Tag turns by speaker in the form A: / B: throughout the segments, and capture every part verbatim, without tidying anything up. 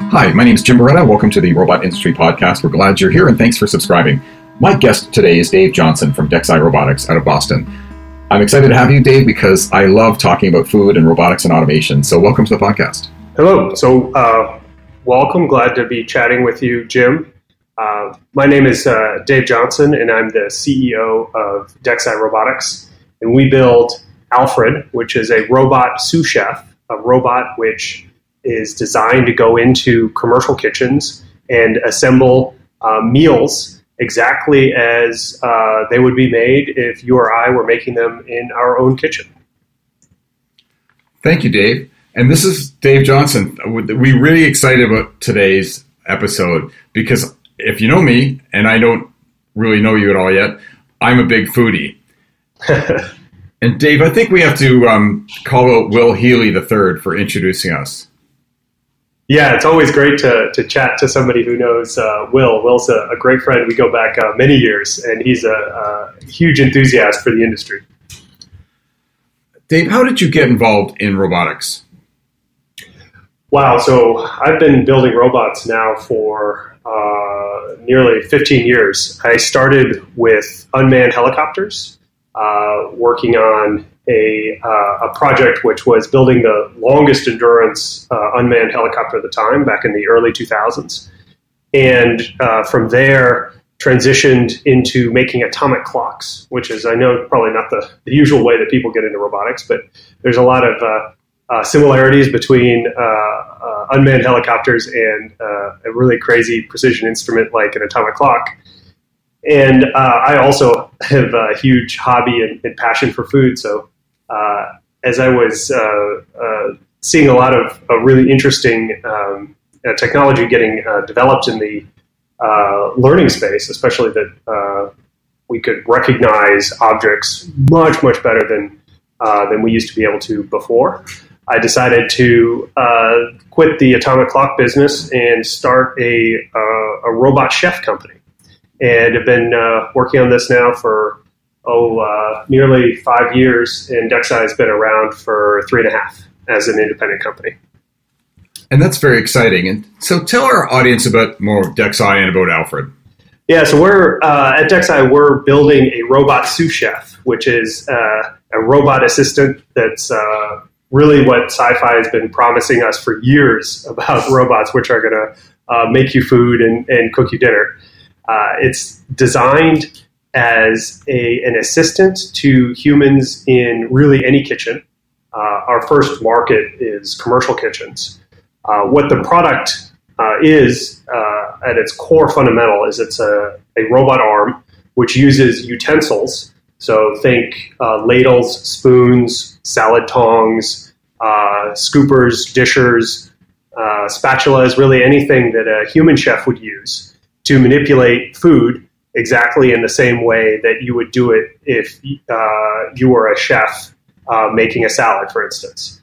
A: Hi, my name is Jim Beretta. Welcome to the Robot Industry Podcast. We're glad you're here and thanks for subscribing. My guest today is Dave Johnson from DexEye Robotics out of Boston. I'm excited to have you, Dave, because I love talking about food and robotics and automation. So welcome to the podcast.
B: Hello. So uh, welcome. Glad to be chatting with you, Jim. Uh, my name is uh, Dave Johnson, and I'm the C E O of DexEye Robotics. And we build Alfred, which is a robot sous chef, a robot which is designed to go into commercial kitchens and assemble uh, meals exactly as uh, they would be made if you or I were making them in our own kitchen.
A: Thank you, Dave. And this is Dave Johnson. We're really excited about today's episode because if you know me, and I don't really know you at all yet, I'm a big foodie. And Dave, I think we have to um, call out Will Healy the third for introducing us.
B: Yeah, it's always great to to chat to somebody who knows uh, Will. Will's a, a great friend. We go back uh, many years, and he's a, a huge enthusiast for the industry.
A: Dave, how did you get involved in robotics?
B: Wow, so I've been building robots now for uh, nearly fifteen years. I started with unmanned helicopters, uh, working on A, uh, a project which was building the longest endurance uh, unmanned helicopter at the time, back in the early two thousands. And uh, from there, transitioned into making atomic clocks, which is, I know, probably not the, the usual way that people get into robotics, but there's a lot of uh, uh, similarities between uh, uh, unmanned helicopters and uh, a really crazy precision instrument like an atomic clock. And uh, I also have a huge hobby and, and passion for food, so Uh, as I was uh, uh, seeing a lot of uh, really interesting um, uh, technology getting uh, developed in the uh, learning space, especially that uh, we could recognize objects much, much better than uh, than we used to be able to before, I decided to uh, quit the atomic clock business and start a, uh, a robot chef company. And have been uh, working on this now for oh, uh, nearly five years, and DexEye has been around for three and a half as an independent company.
A: And that's very exciting. And so tell our audience about more of DexEye and about Alfred.
B: Yeah, so we're, uh, at DexEye, we're building a robot sous chef, which is uh, a robot assistant that's uh, really what sci-fi has been promising us for years about robots, which are going to uh, make you food and, and cook you dinner. Uh, it's designed as a, an assistant to humans in really any kitchen. Uh, our first market is commercial kitchens. Uh, what the product uh, is, uh, at its core fundamental, is it's a, a robot arm which uses utensils. So think uh, ladles, spoons, salad tongs, uh, scoopers, dishers, uh, spatulas, really anything that a human chef would use to manipulate food exactly in the same way that you would do it if uh, you were a chef uh, making a salad, for instance.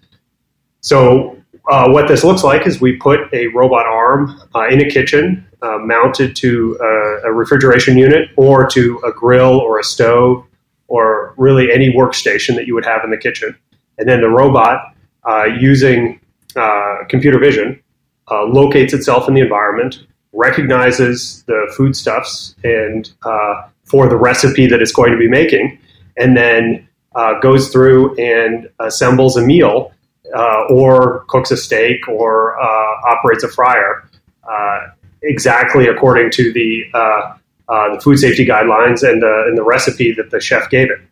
B: So uh, what this looks like is we put a robot arm uh, in a kitchen uh, mounted to a, a refrigeration unit or to a grill or a stove or really any workstation that you would have in the kitchen. And then the robot, uh, using uh, computer vision, uh, locates itself in the environment, recognizes the foodstuffs and uh, for the recipe that it's going to be making, and then uh, goes through and assembles a meal uh, or cooks a steak or uh, operates a fryer uh, exactly according to the uh, uh, the food safety guidelines and the, and the recipe that the chef gave it.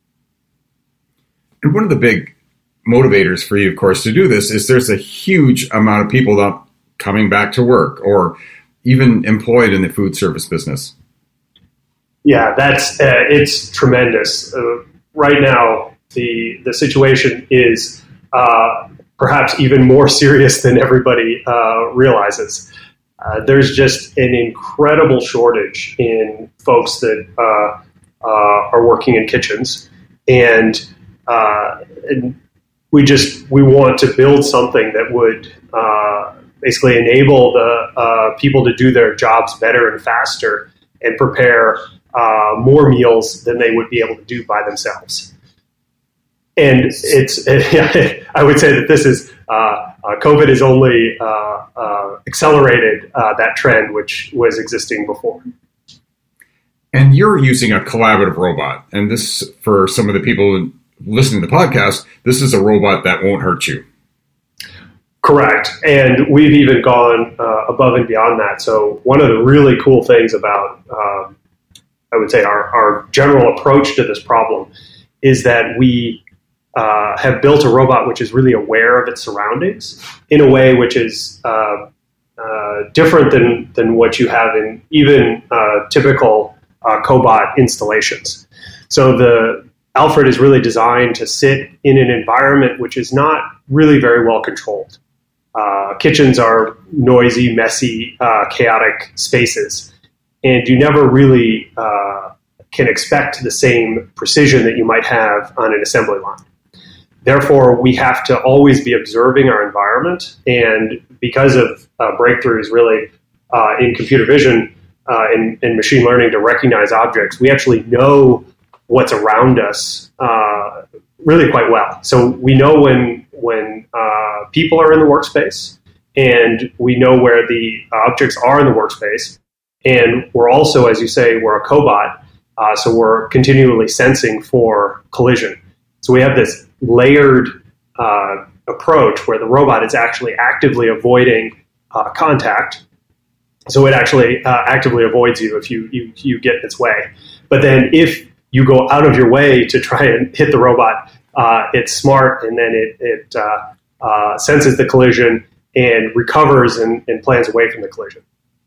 A: And one of the big motivators for you, of course, to do this is there's a huge amount of people not coming back to work or even employed in the food service business.
B: Yeah, that's uh, it's tremendous. Uh, right now, the the situation is uh, perhaps even more serious than everybody uh, realizes. Uh, there's just an incredible shortage in folks that uh, uh, are working in kitchens, and, uh, and we just we want to build something that would Uh, basically enable the uh, people to do their jobs better and faster and prepare uh, more meals than they would be able to do by themselves. And it's, I would say that this is uh, uh, COVID has only uh, uh, accelerated uh, that trend, which was existing before.
A: And you're using a collaborative robot. And this, for some of the people listening to the podcast, this is a robot that won't hurt you.
B: Correct. And we've even gone uh, above and beyond that. So one of the really cool things about, um, I would say, our, our general approach to this problem is that we uh, have built a robot which is really aware of its surroundings in a way which is uh, uh, different than, than what you have in even uh, typical uh, cobot installations. So the Alfred is really designed to sit in an environment which is not really very well controlled. Uh, kitchens are noisy, messy, uh, chaotic spaces, and you never really uh, can expect the same precision that you might have on an assembly line. Therefore, we have to always be observing our environment, and because of uh, breakthroughs really uh, in computer vision uh, and, and machine learning to recognize objects, we actually know what's around us uh, really quite well. So we know when when uh, people are in the workspace, and we know where the objects are in the workspace. And we're also, as you say, we're a cobot, uh, so we're continually sensing for collision. So we have this layered uh, approach where the robot is actually actively avoiding uh, contact. So it actually uh, actively avoids you if you, you, you get in its way. But then if you go out of your way to try and hit the robot, uh, it's smart, and then it, it uh, uh, senses the collision and recovers and, and plans away from the collision.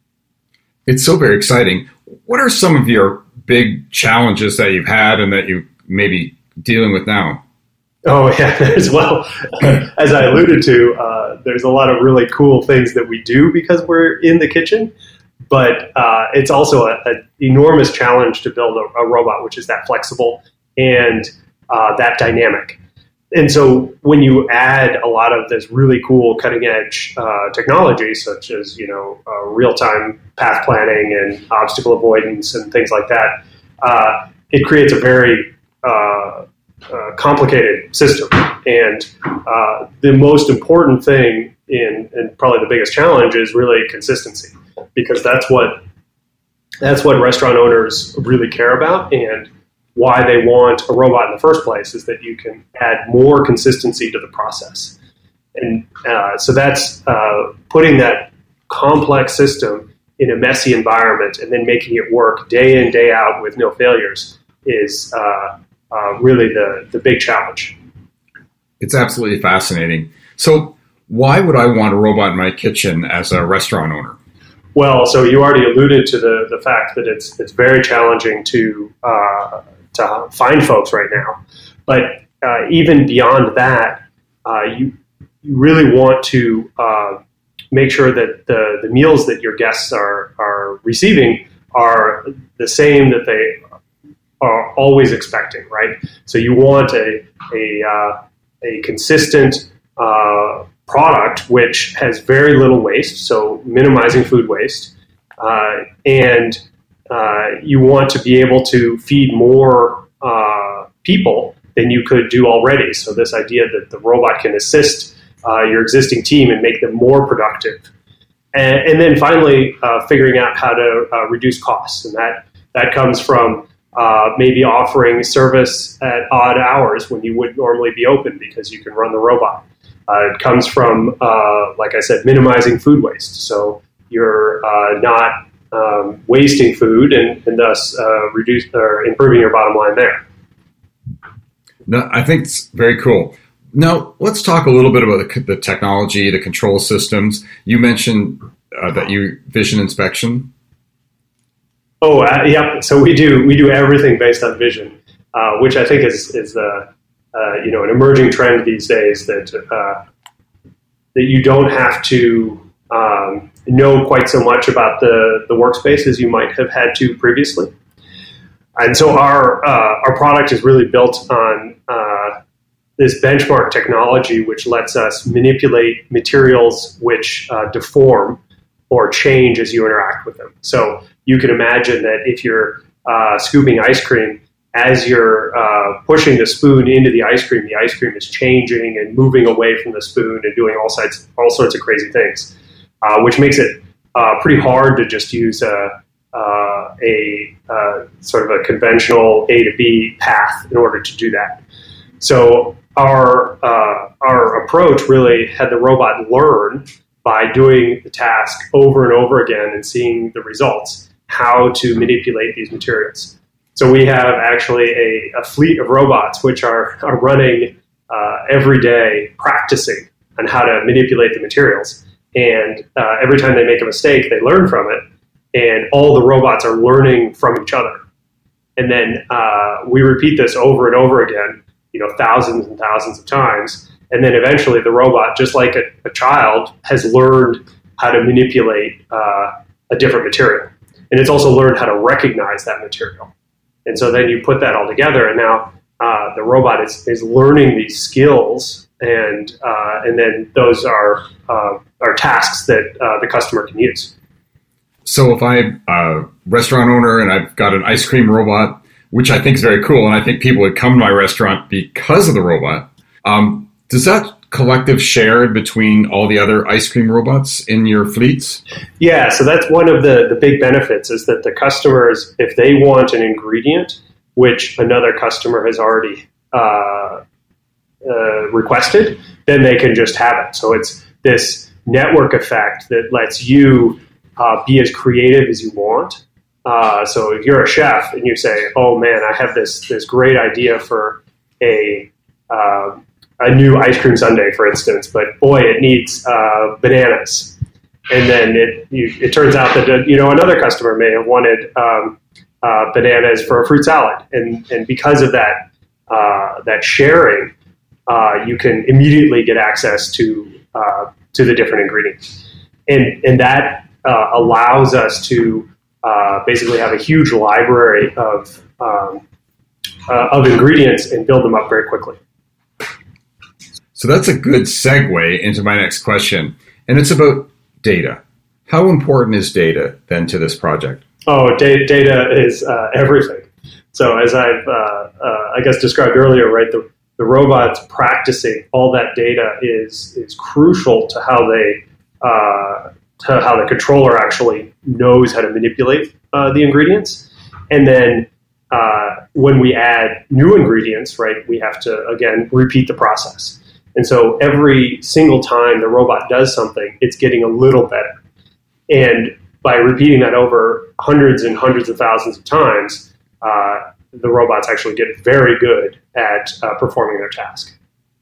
A: It's so very exciting. What are some of your big challenges that you've had and that you may be dealing with now?
B: Oh, yeah, as well. As I alluded to, uh, there's a lot of really cool things that we do because we're in the kitchen, but uh, it's also an enormous challenge to build a, a robot which is that flexible and uh, that dynamic. And so when you add a lot of this really cool cutting edge uh, technology, such as, you know, uh, real-time path planning and obstacle avoidance and things like that, uh, it creates a very uh, uh, complicated system. And uh, the most important thing in, and probably the biggest challenge is really consistency, because that's what that's what restaurant owners really care about, and why they want a robot in the first place is that you can add more consistency to the process. And uh, so that's uh, putting that complex system in a messy environment and then making it work day in, day out with no failures is uh, uh, really the, the big challenge.
A: It's absolutely fascinating. So why would I want a robot in my kitchen as a restaurant owner?
B: Well, so you already alluded to the, the fact that it's it's very challenging to uh, to find folks right now. But uh, even beyond that, uh, you you really want to uh, make sure that the, the meals that your guests are, are receiving are the same that they are always expecting, right? So you want a a, uh, a consistent uh, product which has very little waste, so minimizing food waste, uh, and uh, you want to be able to feed more uh, people than you could do already. So this idea that the robot can assist uh, your existing team and make them more productive. And, and then finally, uh, figuring out how to uh, reduce costs. And that, that comes from uh, maybe offering service at odd hours when you wouldn't normally be open because you can run the robot. Uh, it comes from, uh, like I said, minimizing food waste. So you're uh, not um, wasting food and, and thus uh, reduce or improving your bottom line there.
A: No, I think it's very cool. Now, let's talk a little bit about the, the technology, the control systems. You mentioned uh, that you vision inspection.
B: Oh, uh, yep. So we do we do everything based on vision, uh, which I think is is the uh, you know an emerging trend these days that uh, that you don't have to um, know quite so much about the the workspace as you might have had to previously. And so our uh, our product is really built on uh, this benchmark technology, which lets us manipulate materials which uh, deform or change as you interact with them. So you can imagine that if you're uh, scooping ice cream as you're uh, pushing the spoon into the ice cream, the ice cream is changing and moving away from the spoon and doing all sorts, all sorts of crazy things, uh, which makes it uh, pretty hard to just use a, uh, a uh, sort of a conventional A to B path in order to do that. So our uh, our approach really had the robot learn by doing the task over and over again and seeing the results, how to manipulate these materials. So we have actually a, a fleet of robots which are, are running uh, every day practicing on how to manipulate the materials. And uh, every time they make a mistake, they learn from it. And all the robots are learning from each other. And then uh, we repeat this over and over again, you know, thousands and thousands of times. And then eventually the robot, just like a, a child, has learned how to manipulate uh, a different material. And it's also learned how to recognize that material. And so then you put that all together, and now uh, the robot is, is learning these skills, and uh, and then those are uh, are tasks that uh, the customer can use.
A: So if I'm a restaurant owner and I've got an ice cream robot, which I think is very cool, and I think people would come to my restaurant because of the robot, um, does that collective shared between all the other ice cream robots in your fleets?
B: Yeah, so that's one of the, the big benefits is that the customers, if they want an ingredient, which another customer has already uh, uh, requested, then they can just have it. So it's this network effect that lets you uh, be as creative as you want. Uh, so if you're a chef and you say, oh man, I have this, this great idea for a uh, a new ice cream sundae, for instance, but boy, it needs uh, bananas. And then it you, it turns out that, you know, another customer may have wanted um, uh, bananas for a fruit salad. And, and because of that, uh, that sharing, uh, you can immediately get access to, uh, to the different ingredients. And, and that uh, allows us to uh, basically have a huge library of, um, uh, of ingredients and build them up very quickly.
A: So that's a good segue into my next question, and it's about data. How important is data then to this project?
B: Oh, data, data is uh, everything. So as I've, uh, uh, I guess, described earlier, right, the, the robots practicing all that data is is crucial to how they, uh, to how the controller actually knows how to manipulate uh, the ingredients. And then uh, when we add new ingredients, right, we have to, again, repeat the process. And so every single time the robot does something, it's getting a little better. And by repeating that over hundreds and hundreds of thousands of times, uh, the robots actually get very good at uh, performing their task.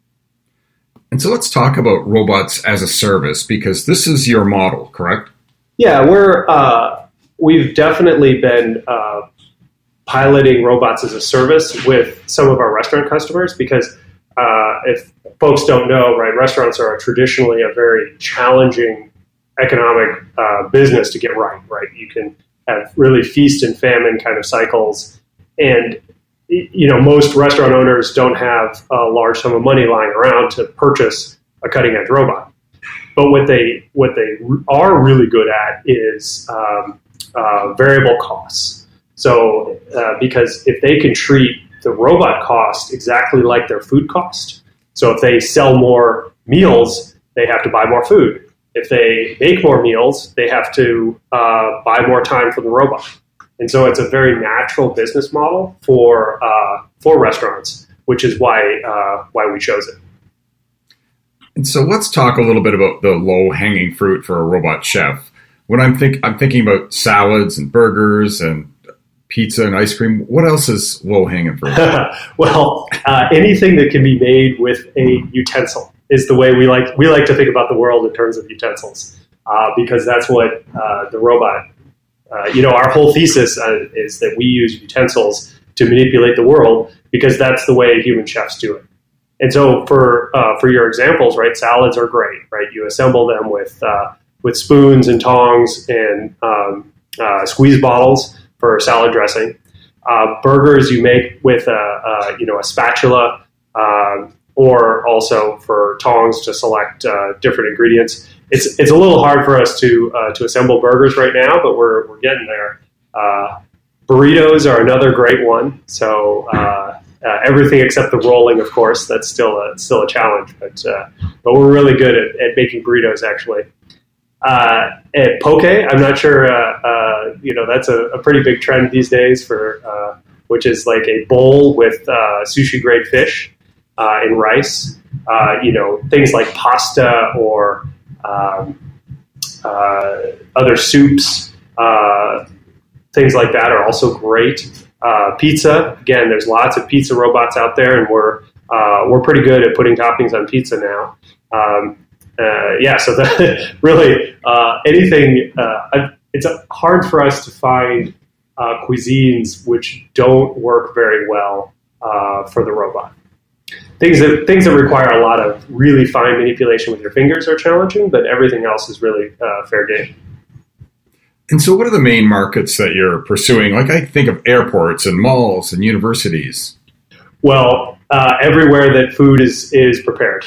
A: And so let's talk about robots as a service, because this is your model, correct?
B: Yeah, we're uh, we've definitely been uh, piloting robots as a service with some of our restaurant customers, because uh, if folks don't know, right, restaurants are traditionally a very challenging economic uh, business to get right, right? You can have really feast and famine kind of cycles. And, you know, most restaurant owners don't have a large sum of money lying around to purchase a cutting edge robot. But what they what they are really good at is um, uh, variable costs. So uh, because if they can treat the robot cost exactly like their food cost, so if they sell more meals, they have to buy more food. If they make more meals, they have to uh, buy more time from the robot. And so it's a very natural business model for uh, for restaurants, which is why uh, why we chose it.
A: And so let's talk a little bit about the low-hanging fruit for a robot chef. When I'm think I'm thinking about salads and burgers and pizza and ice cream, what else is low-hanging fruit?
B: Well, uh, anything that can be made with a utensil is the way we like we like to think about the world in terms of utensils, uh, because that's what uh, the robot. Uh, you know, our whole thesis uh, is that we use utensils to manipulate the world because that's the way human chefs do it. And so, for uh, for your examples, right, salads are great, right? You assemble them with uh, with spoons and tongs and um, uh, squeeze bottles for salad dressing. Uh, burgers you make with a, a you know a spatula, uh, or also for tongs to select uh, different ingredients. It's it's a little hard for us to uh, to assemble burgers right now, but we're we're getting there. Uh, burritos are another great one. So uh, uh, everything except the rolling, of course, that's still a, still a challenge. But uh, but we're really good at, at making burritos, actually. Uh, at poke, I'm not sure. Uh, uh, you know, that's a, a pretty big trend these days for uh, which is like a bowl with uh, sushi grade fish uh, and rice. Uh, you know, things like pasta or um, uh, other soups, uh, things like that are also great. Uh, pizza, again, there's lots of pizza robots out there, and we're uh, we're pretty good at putting toppings on pizza now. Um, uh, yeah, so that really uh, anything. Uh, it's hard for us to find uh, cuisines which don't work very well uh, for the robot. Things that things that require a lot of really fine manipulation with your fingers are challenging, but everything else is really uh, fair game.
A: And so what are the main markets that you're pursuing? Like I think of airports and malls and universities.
B: Well, uh, everywhere that food is, is prepared.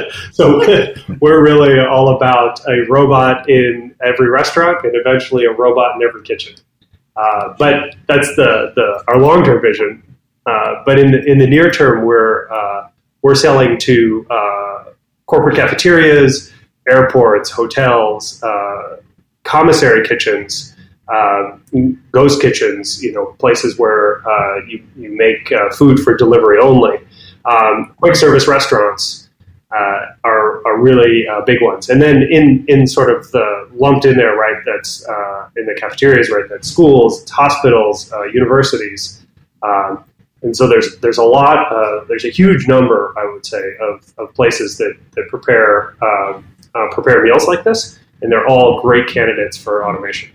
B: So we're really all about a robot in every restaurant and eventually a robot in every kitchen. Uh, but that's the, the our long-term vision. Uh, but in the, in the near term, we're uh, we're selling to uh, corporate cafeterias, airports, hotels, uh, commissary kitchens, uh, ghost kitchens. You know, places where uh, you you make uh, food for delivery only. Um, quick service restaurants uh, are are really uh, big ones. And then in in sort of the lumped in there, right? That's uh, in the cafeterias, right? That's schools, hospitals, uh, universities. Um, And so there's there's a lot, uh, there's a huge number, I would say, of, of places that, that prepare uh, uh, prepare meals like this, and they're all great candidates for automation.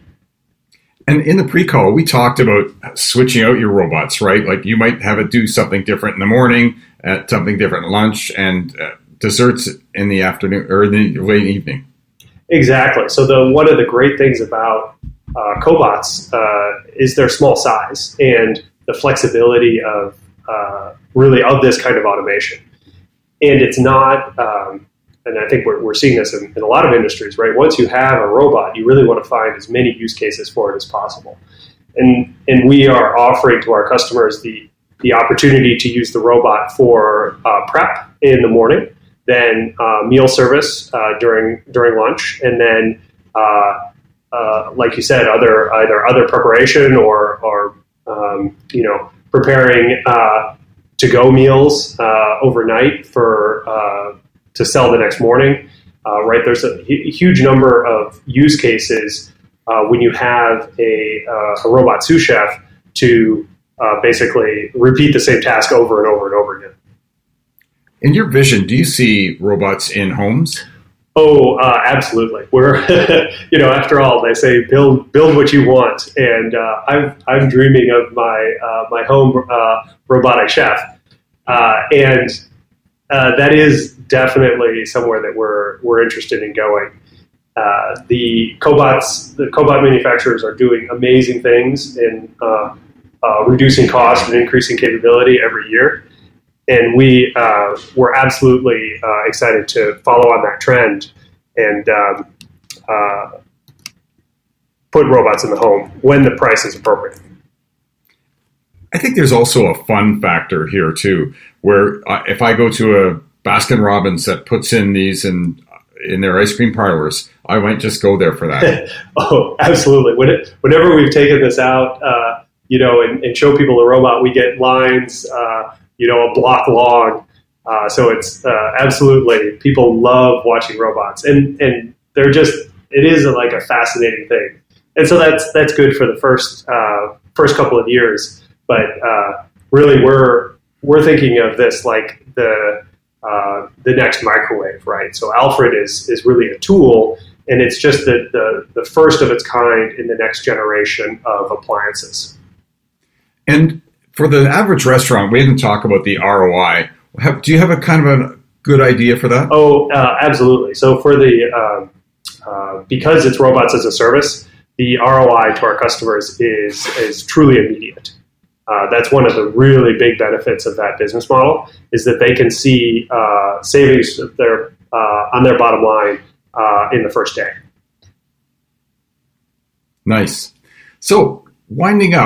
A: And in the pre-call, we talked about switching out your robots, right? Like you might have it do something different in the morning, uh, something different at lunch, and uh, desserts in the afternoon or in the late evening.
B: Exactly. So the one of the great things about uh, cobots uh, is their small size and the flexibility of uh, really of this kind of automation. And it's not, um, and I think we're, we're seeing this in, in a lot of industries, right? Once you have a robot, you really want to find as many use cases for it as possible. And and we are offering to our customers the, the opportunity to use the robot for uh, prep in the morning, then uh, meal service uh, during during lunch, and then, uh, uh, like you said, other either other preparation or or Um, you know, preparing uh, to-go meals uh, overnight for uh, to sell the next morning. Uh, right, there's a, a huge number of use cases uh, when you have a, uh, a robot sous chef to uh, basically repeat the same task over and over and over again.
A: In your vision, do you see robots in homes?
B: Oh, uh, absolutely. We're, you know, after all, they say build build what you want, and uh, I'm I'm dreaming of my uh, my home uh, robotic chef, uh, and uh, that is definitely somewhere that we're we're interested in going. Uh, the cobots, the cobot manufacturers are doing amazing things in uh, uh, reducing cost and increasing capability every year. And we uh, were absolutely uh, excited to follow on that trend and um, uh, put robots in the home when the price is appropriate.
A: I think there's also a fun factor here too, where uh, if I go to a Baskin Robbins that puts in these in in their ice cream parlors, I might just go there for that.
B: Oh, absolutely. When it, whenever we've taken this out, uh, you know, and, and show people the robot, we get lines. Uh, you know, a block long. Uh, so it's uh, absolutely, people love watching robots, and, and they're just, it is a, like a fascinating thing. And so that's, that's good for the first, uh, first couple of years. But uh, really we're, we're thinking of this like the, uh, the next microwave, right? So Alfred is, is really a tool, and it's just the, the, the first of its kind in the next generation of appliances.
A: And for the average restaurant, we didn't talk about the R O I. Have, do you have a kind of a good idea for that?
B: Oh, uh, absolutely. So for the uh, uh, because it's robots as a service, the R O I to our customers is is truly immediate. Uh, that's one of the really big benefits of that business model, is that they can see uh, savings of their, uh, on their bottom line uh, in the first day.
A: Nice. So winding up,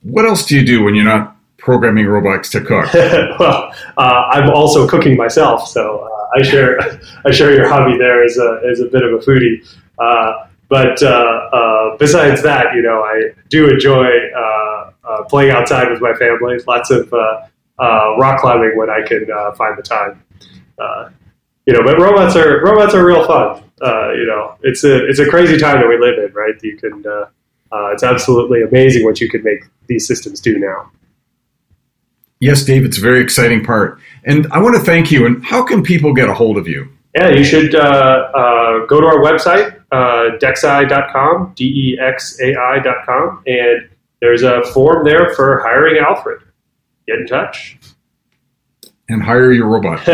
A: What else do you do when you're not programming robots to cook?
B: Well, uh, I'm also cooking myself, so uh, I share I share your hobby there as a as a bit of a foodie. Uh, but uh, uh, besides that, you know, I do enjoy uh, uh, playing outside with my family. Lots of uh, uh, rock climbing when I can uh, find the time. Uh, you know, but robots are robots are real fun. Uh, you know, it's a it's a crazy time that we live in, right? You can uh, uh, it's absolutely amazing what you can make these systems do now.
A: Yes, Dave, it's a very exciting part. And I want to thank you. And how can people get a hold of you?
B: Yeah, you should uh, uh, go to our website, uh, dexai dot com, D E X A I dot com, and there's a form there for hiring Alfred. Get in touch.
A: And hire your robot.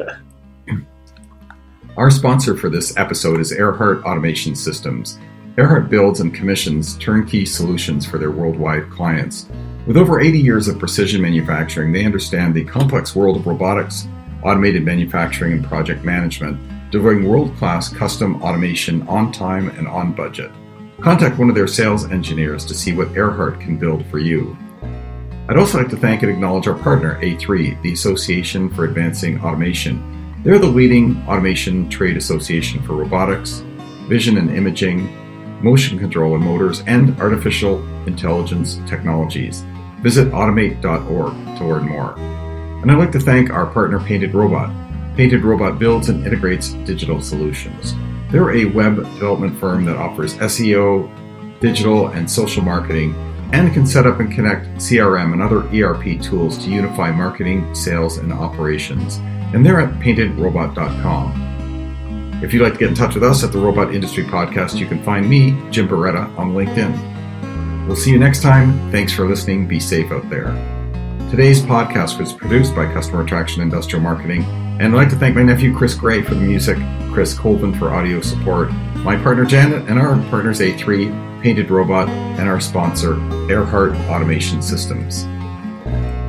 A: Our sponsor for this episode is Earhart Automation Systems. Earhart builds and commissions turnkey solutions for their worldwide clients. With over eighty years of precision manufacturing, they understand the complex world of robotics, automated manufacturing, and project management, delivering world-class custom automation on time and on budget. Contact one of their sales engineers to see what Earhart can build for you. I'd also like to thank and acknowledge our partner, A three, the Association for Advancing Automation. They're the leading automation trade association for robotics, vision and imaging, motion control and motors, and artificial intelligence technologies. Visit automate dot org to learn more. And I'd like to thank our partner, Painted Robot. Painted Robot builds and integrates digital solutions. They're a web development firm that offers S E O, digital, and social marketing, and can set up and connect C R M and other E R P tools to unify marketing, sales, and operations. And they're at painted robot dot com. If you'd like to get in touch with us at the Robot Industry Podcast, you can find me, Jim Beretta, on LinkedIn. We'll see you next time. Thanks for listening. Be safe out there. Today's podcast was produced by Customer Attraction Industrial Marketing, and I'd like to thank my nephew Chris Gray for the music, Chris Colvin for audio support, my partner Janet, and our partners A three, Painted Robot, and our sponsor, Earhart Automation Systems.